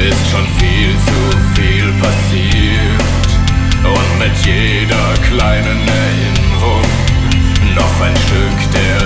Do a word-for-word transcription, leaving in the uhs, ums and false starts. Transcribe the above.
ist schon viel zu viel passiert. Und mit jeder kleinen Erinnerung noch ein Stück der